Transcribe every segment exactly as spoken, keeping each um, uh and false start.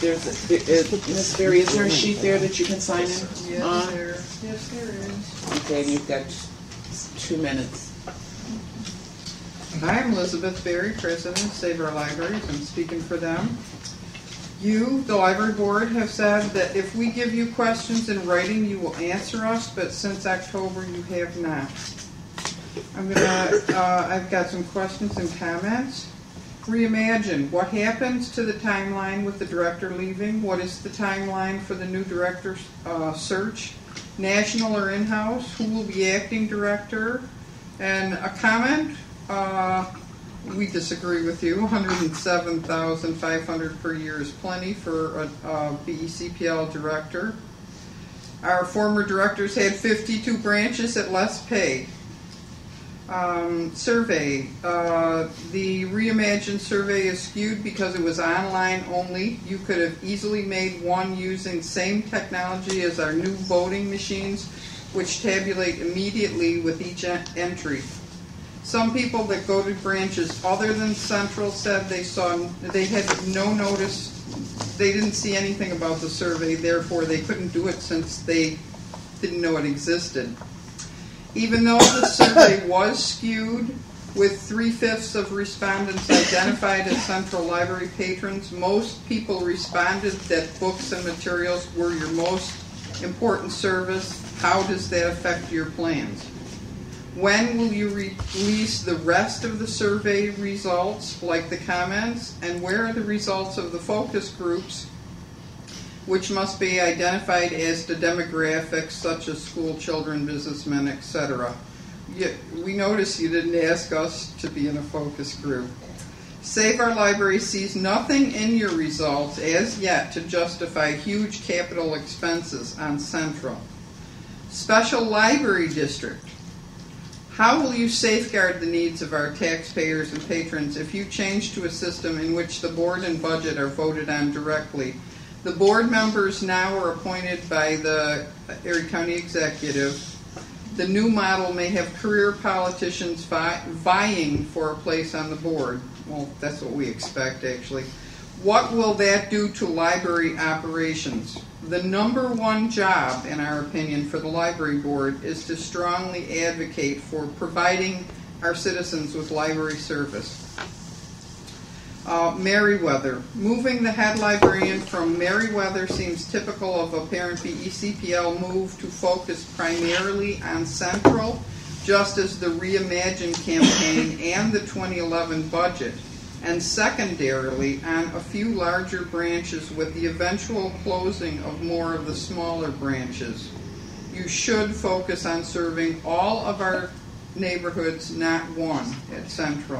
there's a, there, is, Miss Berry, is there a sheet there that you can sign in? Yes, on? there, yes, there is. Okay, and you've got two minutes. I'm Elizabeth Berry, President of Save Our Libraries. I'm speaking for them. You, the library board, have said that if we give you questions in writing, you will answer us, but since October, you have not. I'm gonna, uh, I've got some questions and comments. Reimagine. What happens to the timeline with the director leaving? What is the timeline for the new director uh, search? National or in-house? Who will be acting director? And a comment, uh, we disagree with you. one hundred seven thousand five hundred dollars per year is plenty for a, a B E C P L director. Our former directors had fifty-two branches at less pay. Um, survey. Uh, the Reimagine survey is skewed because it was online only. You could have easily made one using same technology as our new voting machines, which tabulate immediately with each en- entry. Some people that go to branches other than Central said they saw they had no notice. They didn't see anything about the survey, therefore they couldn't do it since they didn't know it existed. Even though the survey was skewed, with three-fifths of respondents identified as Central Library patrons, most people responded that books and materials were your most important service. How does that affect your plans? When will you re- release the rest of the survey results, like the comments? And where are the results of the focus groups, which must be identified as the demographics such as school children, businessmen, et cetera. We notice you didn't ask us to be in a focus group. Save Our Library sees nothing in your results as yet to justify huge capital expenses on Central. Special Library District. How will you safeguard the needs of our taxpayers and patrons if you change to a system in which the board and budget are voted on directly? The board members now are appointed by the Erie County Executive. The new model may have career politicians vi- vying for a place on the board. Well, that's what we expect, actually. What will that do to library operations? The number one job, in our opinion, for the library board is to strongly advocate for providing our citizens with library service. Uh, Meriwether. Moving the head librarian from Meriwether seems typical of a parent B E C P L move to focus primarily on Central, just as the Reimagine campaign and the twenty eleven budget, and secondarily on a few larger branches with the eventual closing of more of the smaller branches. You should focus on serving all of our neighborhoods, not one at Central.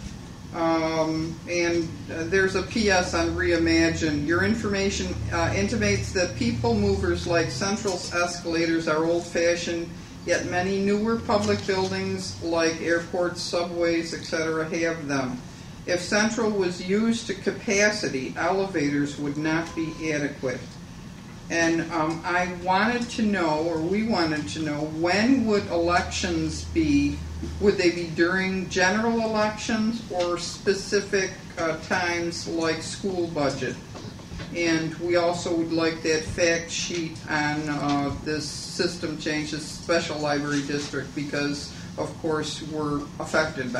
Um, and uh, there's a P S on Reimagine. Your information uh, intimates that people movers like Central's escalators are old-fashioned, yet many newer public buildings like airports, subways, et cetera have them. If Central was used to capacity, elevators would not be adequate. And um, I wanted to know, or we wanted to know, when would elections be? Would they be during general elections or specific uh, times like school budget? And we also would like that fact sheet on uh, this system change, this special library district, because, of course, we're affected by